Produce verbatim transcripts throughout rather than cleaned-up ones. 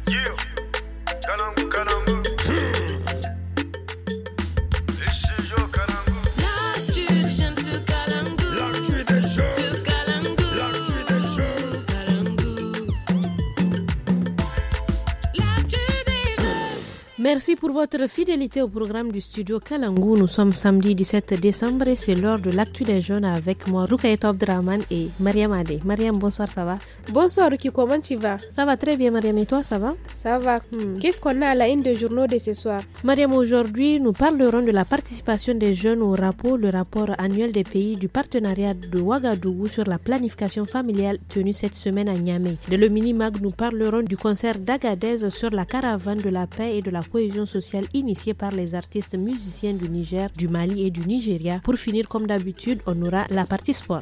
Yeah, Kalangu, Kalangu. Merci pour votre fidélité au programme du studio Kalangu. Nous sommes samedi dix-sept décembre et c'est l'heure de l'actu des jeunes avec moi, Rukaïta Abdraman et Mariam Adé. Mariam, bonsoir, ça va? Bonsoir Ruki, comment tu vas? Ça va très bien, Mariam, et toi, ça va? Ça va. Hmm. Qu'est-ce qu'on a à la une des journaux de ce soir? Mariam, aujourd'hui, nous parlerons de la participation des jeunes au rapport, le rapport annuel des pays du partenariat de Ouagadougou sur la planification familiale tenu cette semaine à Niamey. De le mini-mag, nous parlerons du concert d'Agadez sur la caravane de la paix et de la cohésion sociale initiée par les artistes musiciens du Niger, du Mali et du Nigeria. Pour finir, comme d'habitude, on aura la partie sport.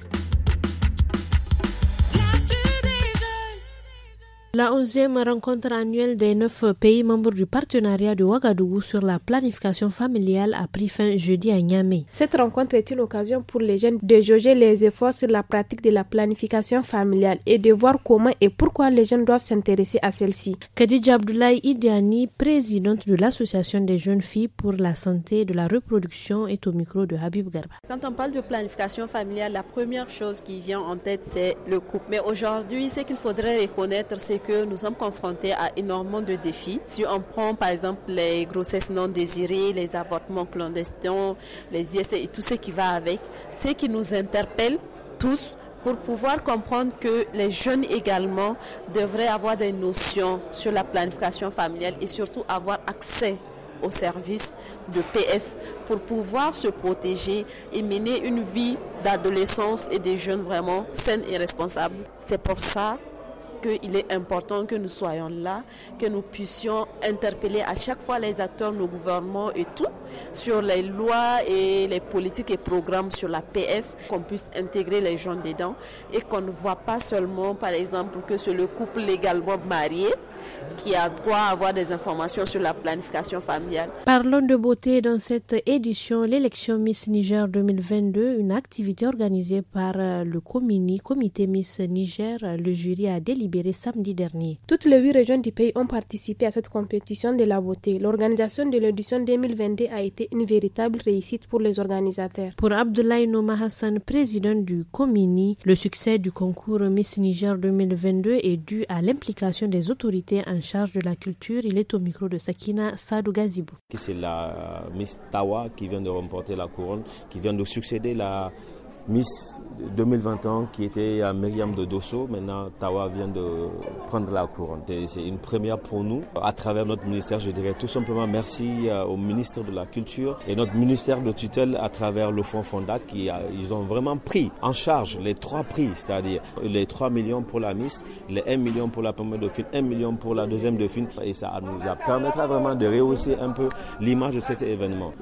La onzième rencontre annuelle des neuf pays membres du partenariat de Ouagadougou sur la planification familiale a pris fin jeudi à Niamey. Cette rencontre est une occasion pour les jeunes de jauger les efforts sur la pratique de la planification familiale et de voir comment et pourquoi les jeunes doivent s'intéresser à celle-ci. Khadija Abdoulaye Idiani, présidente de l'association des jeunes filles pour la santé et de la reproduction, est au micro de Habib Garba. Quand on parle de planification familiale, la première chose qui vient en tête, c'est le couple. Mais aujourd'hui, ce qu'il faudrait reconnaître, c'est que nous sommes confrontés à énormément de défis. Si on prend par exemple les grossesses non désirées, les avortements clandestins, les I S T et tout ce qui va avec, ce qui nous interpelle tous pour pouvoir comprendre que les jeunes également devraient avoir des notions sur la planification familiale et surtout avoir accès au service de P F pour pouvoir se protéger et mener une vie d'adolescence et des jeunes vraiment saines et responsables. C'est pour ça qu'il est important que nous soyons là, que nous puissions interpeller à chaque fois les acteurs, nos gouvernements et tout, sur les lois et les politiques et programmes sur la P F, qu'on puisse intégrer les jeunes dedans et qu'on ne voit pas seulement, par exemple, que c'est le couple légalement marié qui a droit à avoir des informations sur la planification familiale. Parlons de beauté dans cette édition, l'élection Miss Niger deux mille vingt-deux, une activité organisée par le Comini, Comité Miss Niger. Le jury a délibéré samedi dernier. Toutes les huit régions du pays ont participé à cette compétition de la beauté. L'organisation de l'édition deux mille vingt-deux a été une véritable réussite pour les organisateurs. Pour Abdoulaye Noma Hassan, président du Comini, le succès du concours Miss Niger deux mille vingt-deux est dû à l'implication des autorités en charge de la culture. Il est au micro de Sakina Sadou Gazibou. C'est la Miss Tawa qui vient de remporter la couronne, qui vient de succéder la Miss deux mille vingt et un qui était à Myriam de Dosso. Maintenant, Tawa vient de prendre la couronne. C'est une première pour nous. À travers notre ministère, je dirais tout simplement merci au ministre de la Culture et notre ministère de tutelle à travers le Fonds Fondat qui a, ils ont vraiment pris en charge les trois prix, c'est-à-dire les trois millions pour la Miss, les un million pour la première dauphine, un million pour la deuxième dauphine. Et ça nous a permettra vraiment de rehausser un peu l'image de cet événement.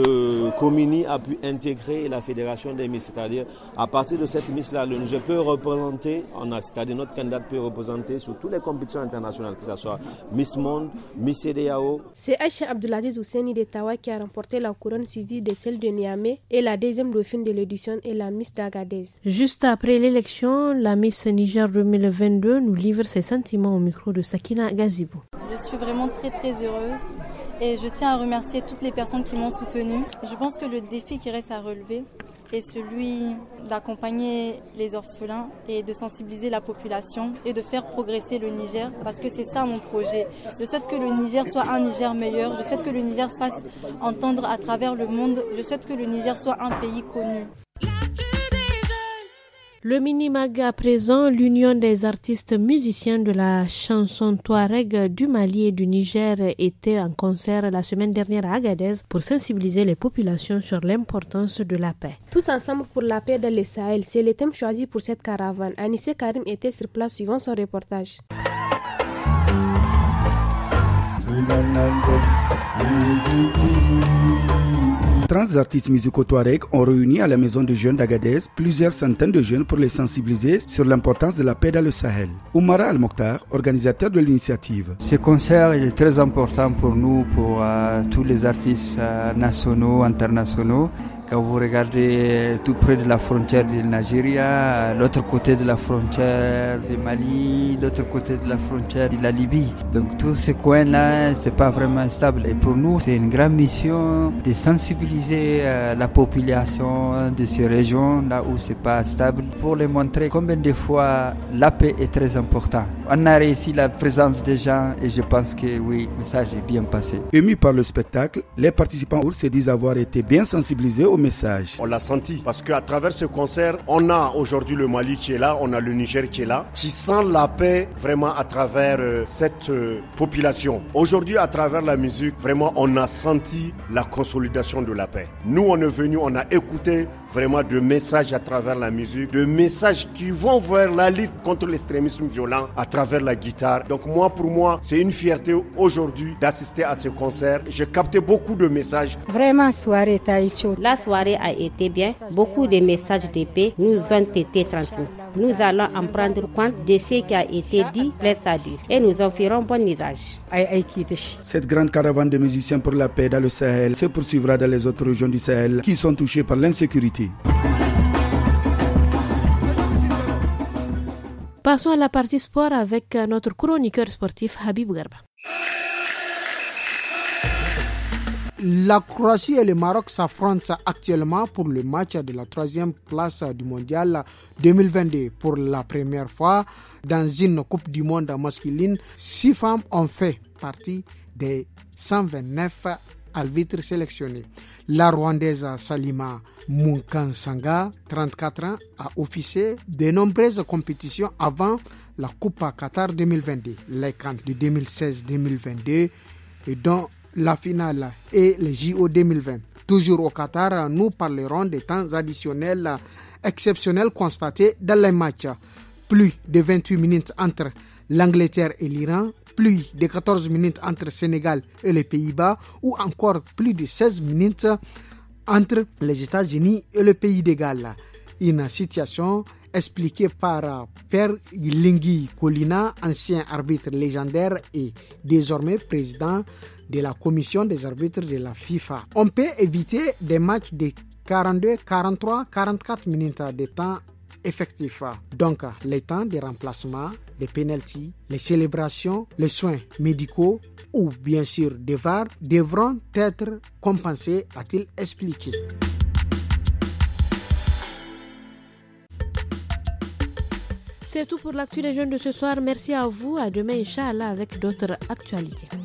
Le Comini a pu intégrer la Fédération des Miss, c'est-à-dire à partir de cette Miss-là, le Niger peut représenter, on a, c'est-à-dire notre candidate peut représenter sur toutes les compétitions internationales, que ce soit Miss Monde, Miss C D A O. C'est Aïcha Abdoulaziz Ouseni de Tawa qui a remporté la couronne suivie de celle de Niamey et la deuxième dauphine de l'édition est la Miss d'Agadez. Juste après l'élection, la Miss Niger deux mille vingt-deux nous livre ses sentiments au micro de Sakina Gazibou. Je suis vraiment très très heureuse et je tiens à remercier toutes les personnes qui m'ont soutenue. Je pense que le défi qui reste à relever est celui d'accompagner les orphelins et de sensibiliser la population et de faire progresser le Niger parce que c'est ça mon projet. Je souhaite que le Niger soit un Niger meilleur, je souhaite que le Niger se fasse entendre à travers le monde, je souhaite que le Niger soit un pays connu. Le mini-mag à présent, l'Union des artistes musiciens de la chanson Touareg du Mali et du Niger était en concert la semaine dernière à Agadez pour sensibiliser les populations sur l'importance de la paix. Tous ensemble pour la paix dans le Sahel, c'est le thème choisi pour cette caravane. Anissé Karim était sur place suivant son reportage. trente artistes musicaux touareg ont réuni à la maison de jeunes d'Agadez plusieurs centaines de jeunes pour les sensibiliser sur l'importance de la paix dans le Sahel. Oumara Al-Mokhtar, organisateur de l'initiative. Ce concert il est très important pour nous, pour euh, tous les artistes euh, nationaux, internationaux, Quand vous regardez tout près de la frontière du Nigeria, l'autre côté de la frontière du Mali, l'autre côté de la frontière de la Libye. Donc tous ces coins-là, c'est pas vraiment stable. Et pour nous, c'est une grande mission de sensibiliser euh, la population de ces régions là où c'est pas stable pour les montrer combien de fois la paix est très importante. On a réussi la présence des gens et je pense que oui, le message est bien passé. Émus par le spectacle, les participants se disent avoir été bien sensibilisés au message. On l'a senti parce qu'à travers ce concert, on a aujourd'hui le Mali qui est là, on a le Niger qui est là, qui sent la paix vraiment à travers euh, cette euh, population. Aujourd'hui, à travers la musique, vraiment on a senti la consolidation de la paix. Nous, on est venus, on a écouté vraiment de messages à travers la musique, de messages qui vont vers la lutte contre l'extrémisme violent à travers la guitare. Donc moi, pour moi, c'est une fierté aujourd'hui d'assister à ce concert. J'ai capté beaucoup de messages. Vraiment, soirée Taïcho. La soirée a été bien. Beaucoup de messages de paix nous ont été transmis. Nous allons en prendre compte de ce qui a été dit, plaise à Dieu, et nous en ferons bon usage. Cette grande caravane de musiciens pour la paix dans le Sahel se poursuivra dans les autres régions du Sahel qui sont touchées par l'insécurité. Passons à la partie sport avec notre chroniqueur sportif Habib Garba. La Croatie et le Maroc s'affrontent actuellement pour le match de la troisième place du mondial deux mille vingt-deux. Pour la première fois dans une Coupe du monde masculine, six femmes ont fait partie des cent vingt-neuf arbitres sélectionnés. La Rwandaise Salima Munkansanga, trente-quatre ans, a officié de nombreuses compétitions avant la Coupe Qatar deux mille vingt-deux, les C A N de deux mille seize deux mille vingt-deux et dont la finale et les J O deux mille vingt. Toujours au Qatar, nous parlerons des temps additionnels exceptionnels constatés dans les matchs. Plus de vingt-huit minutes entre l'Angleterre et l'Iran, plus de quatorze minutes entre Sénégal et les Pays-Bas ou encore plus de seize minutes entre les États-Unis et le Pays de Galles. Une situation expliquée par Père Lingui Colina, ancien arbitre légendaire et désormais président de la commission des arbitres de la FIFA. On peut éviter des matchs de quarante-deux, quarante-trois, quarante-quatre minutes de temps effectif. Donc, les temps de remplacement, les pénaltys, les célébrations, les soins médicaux ou bien sûr des V A R devront être compensés, a-t-il expliqué. C'est tout pour l'actu des jeunes de ce soir. Merci à vous. À demain, Inch'Allah, avec d'autres actualités.